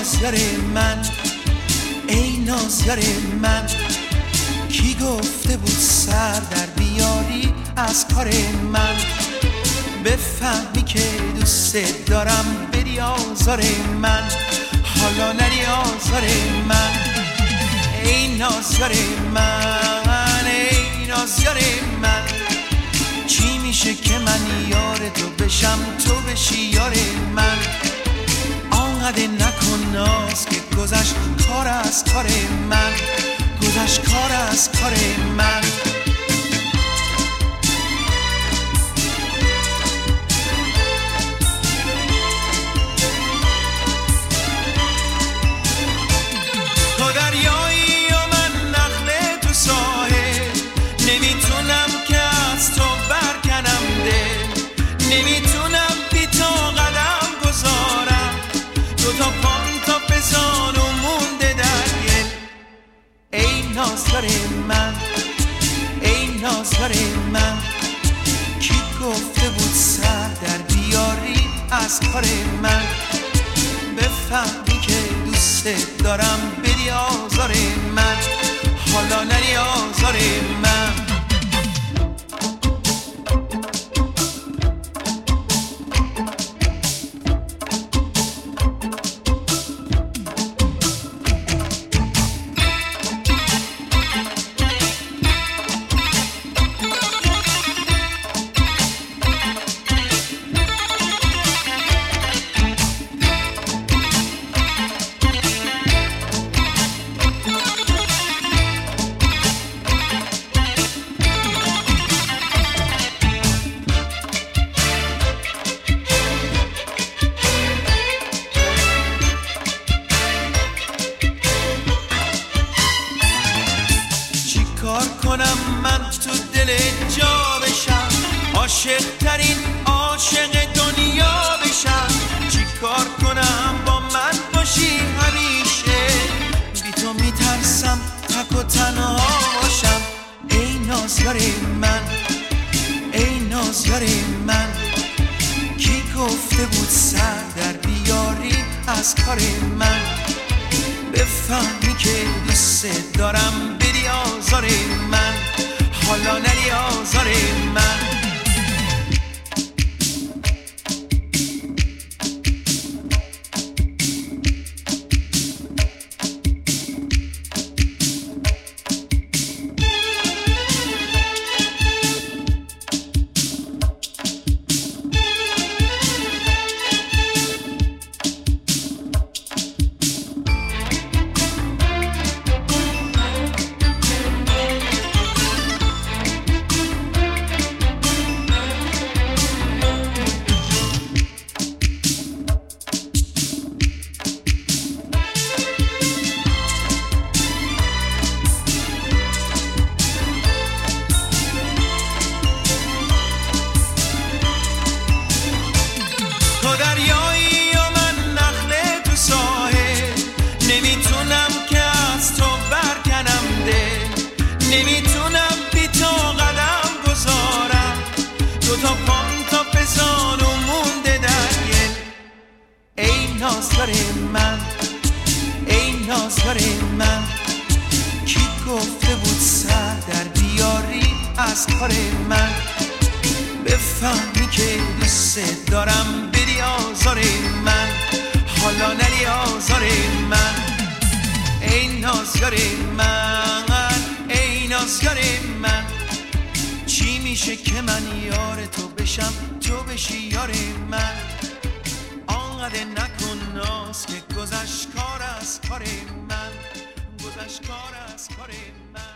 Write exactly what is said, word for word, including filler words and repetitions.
نازیار من، ای نازیار من، کی گفته بود سر در بیاری از کار من؟ بفهمی که دوست دارم بری آزار من، حالا نری آزار من. ای نازیار من، ای نازیار من، چی میشه که من یار تو بشم تو بشی یار من؟ آنقدر نکن ناز که گذشت کار از کار من، گذشت کار از کار من. تو دریایی و من نخله تو ساحل، نمیتونم که از تو برکنم دل، نمیتونم بی تو قدم گذارم، دو تا پام تا بزان و مونده در گل. ای نازیار من، ای نازیار من، کی گفته بود سر در بیاری از کار من؟ بفهمی که دوست دارم بری آزار من، حالا نری آزار من. کار کنم من تو دل جا بشم، عاشق ترین عاشق دنیا بشم؟ چی کار کنم با من باشی همیشه، بی تو میترسم تک و تنها باشم. ای نازیار من، ای نازیار من، کی گفته بود سر در بیاری از کار من؟ بفهمی که دوست دارم بری آزار من، حالا نری آزار من. تو دریایی و من نخله تو ساحل، نمیتونم که از تو برکنم دل، نمیتونم بی تو قدم گذارم، دو تا پام تا بزان و مونده در گل. ای نازیار من، ای نازیار من، کی گفته بود سر در بیاری از کار من؟ بفهمی که دوست دارم بری آزار من، حالا نری آزار من. ای نازیار من، ای نازیار من، چی میشه که من یار تو بشم تو بشی یار من؟ آنقدر نکن ناز که گذشت کار از کار من، گذشت کار از کار من.